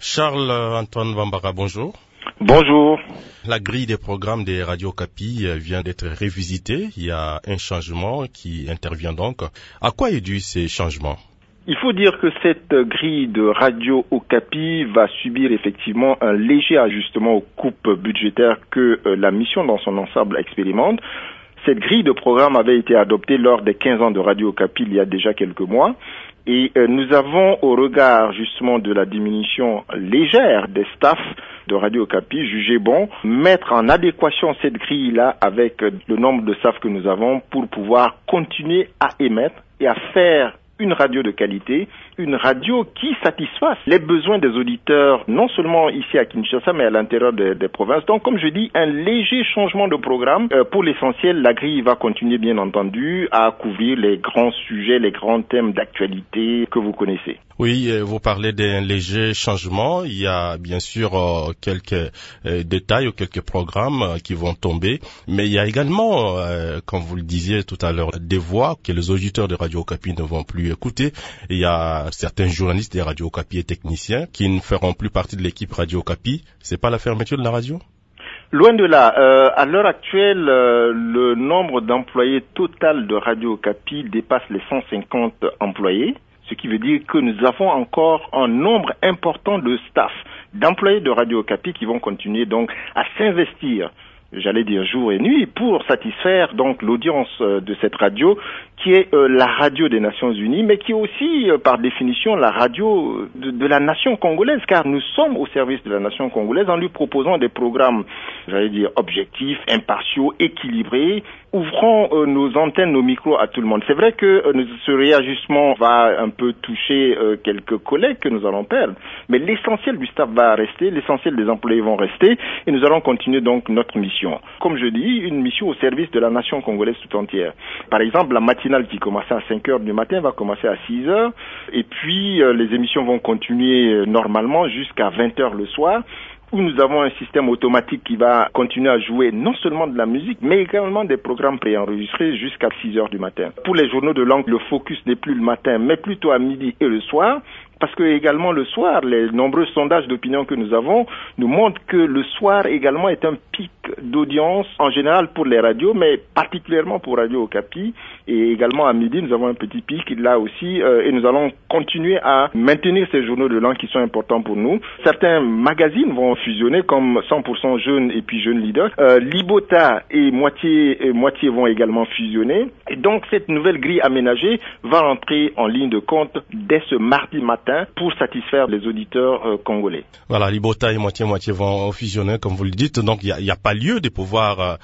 Charles-Antoine Bambara, bonjour. Bonjour. La grille des programmes des Radio Okapi vient d'être révisitée. Il y a un changement qui intervient donc. À quoi est dû ces changements? Il faut dire que cette grille de Radio Okapi va subir effectivement un léger ajustement aux coupes budgétaires que la mission dans son ensemble expérimente. Cette grille de programme avait été adoptée lors des 15 ans de Radio Okapi il y a déjà quelques mois. Et nous avons, au regard justement de la diminution légère des staffs de Radio Okapi, jugé bon mettre en adéquation cette grille-là avec le nombre de staffs que nous avons pour pouvoir continuer à émettre et à faire une radio de qualité, une radio qui satisfasse les besoins des auditeurs, non seulement ici à Kinshasa, mais à l'intérieur des provinces. Donc, comme je dis, un léger changement de programme. Pour l'essentiel, la grille va continuer, bien entendu, à couvrir les grands sujets, les grands thèmes d'actualité que vous connaissez. Oui, vous parlez d'un léger changement. Il y a bien sûr quelques détails ou quelques programmes qui vont tomber, mais il y a également, comme vous le disiez tout à l'heure, des voix que les auditeurs de Radio Okapi ne vont plus écouter. Il y a certains journalistes des Radio Okapi et techniciens qui ne feront plus partie de l'équipe Radio Okapi. C'est pas la fermeture de la radio? Loin de là. À l'heure actuelle, le nombre d'employés total de Radio Okapi dépasse les 150 employés. Ce qui veut dire que nous avons encore un nombre important de staff, d'employés de Radio Okapi qui vont continuer donc à s'investir, j'allais dire jour et nuit, pour satisfaire donc l'audience de cette radio qui est la radio des Nations Unies, mais qui est aussi par définition la radio de la nation congolaise, car nous sommes au service de la nation congolaise en lui proposant des programmes, j'allais dire objectifs, impartiaux, équilibrés, ouvrant nos antennes, nos micros à tout le monde. C'est vrai que ce réajustement va un peu toucher quelques collègues que nous allons perdre, mais l'essentiel du staff va rester, l'essentiel des employés vont rester, et nous allons continuer donc notre mission. Comme je dis, une mission au service de la nation congolaise tout entière. Par exemple, la matinale qui commençait à 5 heures du matin va commencer à 6 heures, et puis les émissions vont continuer normalement jusqu'à 20 heures le soir, où nous avons un système automatique qui va continuer à jouer non seulement de la musique, mais également des programmes préenregistrés jusqu'à 6 heures du matin. Pour les journaux de langue, le focus n'est plus le matin, mais plutôt à midi et le soir, parce que également le soir, les nombreux sondages d'opinion que nous avons nous montrent que le soir également est un pic d'audience en général pour les radios, mais particulièrement pour Radio Okapi. Et également à midi, nous avons un petit pic là aussi, et nous allons continuer à maintenir ces journaux de langue qui sont importants pour nous. Certains magazines vont fusionner comme 100% Jeunes et puis Jeunes Leaders. Libota et moitié vont également fusionner. Et donc cette nouvelle grille aménagée va rentrer en ligne de compte dès ce mardi matin pour satisfaire les auditeurs congolais. Voilà, Libota et moitié vont fusionner, comme vous le dites. Donc, il n'y a pas lieu de pouvoir,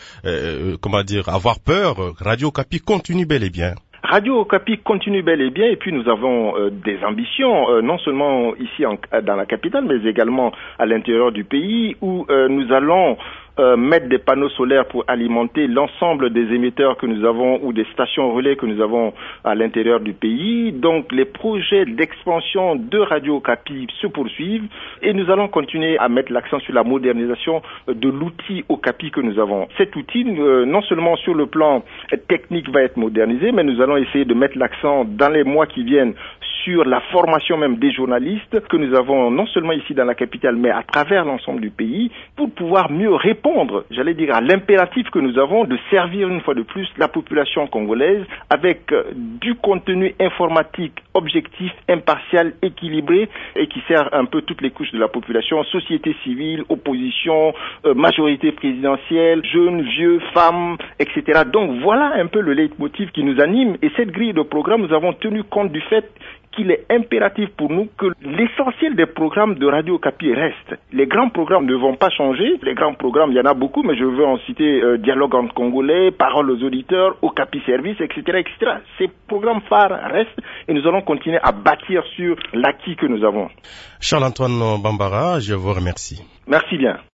avoir peur. Radio Okapi continue bel et bien. Radio Okapi continue bel et bien, et puis nous avons des ambitions, non seulement ici dans la capitale, mais également à l'intérieur du pays, où nous allons mettre des panneaux solaires pour alimenter l'ensemble des émetteurs que nous avons ou des stations relais que nous avons à l'intérieur du pays. Donc les projets d'expansion de Radio Okapi se poursuivent et nous allons continuer à mettre l'accent sur la modernisation de l'outil Okapi que nous avons. Cet outil, non seulement sur le plan technique va être modernisé, mais nous allons essayer de mettre l'accent dans les mois qui viennent sur la formation même des journalistes que nous avons non seulement ici dans la capitale, mais à travers l'ensemble du pays, pour pouvoir mieux répondre, j'allais dire, à l'impératif que nous avons de servir une fois de plus la population congolaise avec du contenu informatique objectif, impartial, équilibré et qui sert un peu toutes les couches de la population, société civile, opposition, majorité présidentielle, jeunes, vieux, femmes, etc. Donc voilà un peu le leitmotiv qui nous anime, et cette grille de programme, nous avons tenu compte du fait qu'il est impératif pour nous que l'essentiel des programmes de Radio Okapi reste. Les grands programmes ne vont pas changer. Les grands programmes, il y en a beaucoup, mais je veux en citer Dialogue entre Congolais, Paroles aux auditeurs, Okapi Service, etc., etc. Ces programmes phares restent et nous allons continuer à bâtir sur l'acquis que nous avons. Charles-Antoine Bambara, je vous remercie. Merci bien.